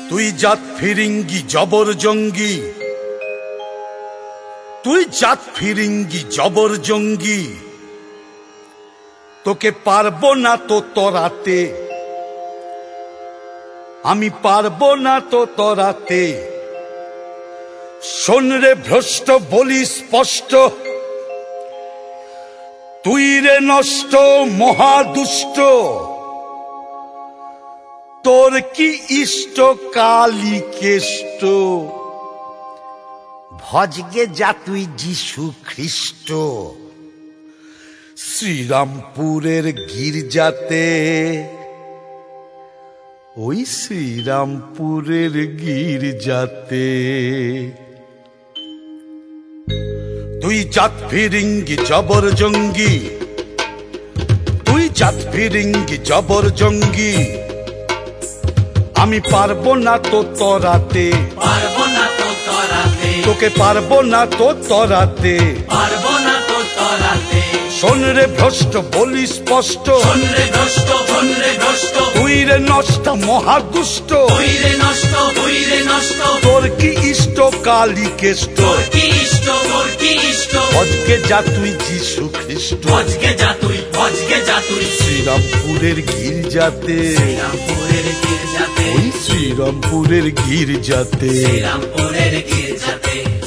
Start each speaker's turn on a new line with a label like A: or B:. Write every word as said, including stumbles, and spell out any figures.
A: তুই জাত ফিরিঙ্গি জবর জঙ্গি, তুই জাত ফিরিঙ্গি জবর জঙ্গি, তোকে পারবো না তো তরাতে, আমি পারবো না তো তরাতে। শোন রে ভ্রষ্ট বলি স্পষ্ট, তুই রে নষ্ট মহাদুষ্ট, তোর কি ইষ্ট কালী কেষ্ট, ভজগে যা তুই যিশু খ্রিস্ট। শ্রীরামপুরের গির্জাতে, ওই শ্রীরামপুরের গির্জাতে। তুই জাত ফিরিঙ্গি জবর জঙ্গি, তুই জাত ফিরিঙ্গি জবর জঙ্গি, আমি পারবো না তো তরাতে,
B: পারবো না তো তরাতে,
A: তোকে পারবো না তো তরাতে,
B: পারবো না তো তরাতে।
A: শোন রে ভ্রষ্ট বলি স্পষ্ট,
B: শোন রে ভ্রষ্ট, শোন রে ভ্রষ্ট,
A: তুই রে নষ্ট মহাদুষ্ট,
B: তুই রে নষ্ট, তুই রে নষ্ট,
A: তোর কি ইষ্ট কালী কেষ্ট,
B: তোর কি ইষ্ট, তোর কি ইষ্ট,
A: ভজগে যা তুই যিশু খ্রিস্ট।
B: ভজগে যা তুই, ভজগে যা তুই
A: শ্রীরামপুরের গির্জাতে,
B: শ্রীরামপুরের গির্জাতে,
A: ওই শ্রীরামপুরের গির্জাতে।
B: শ্রীরামপুরের গির্জাতে।